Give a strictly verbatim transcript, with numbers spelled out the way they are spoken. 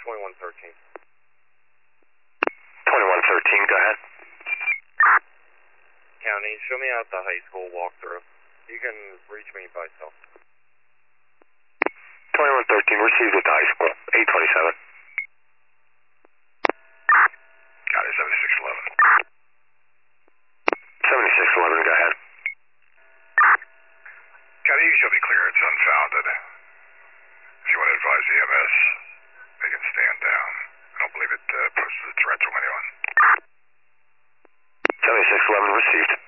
twenty-one thirteen. twenty-one thirteen, go ahead. County, show me out the high school walkthrough. You can reach me by cell. twenty-one thirteen, received at the high school, eight twenty-seven. Got it, seventy-six eleven. seventy-six eleven, go ahead. County, you show me clearance unfounded. If you want to advise E M S, they can stand down. I don't believe it uh, poses a threat to anyone. seventy-six eleven, received.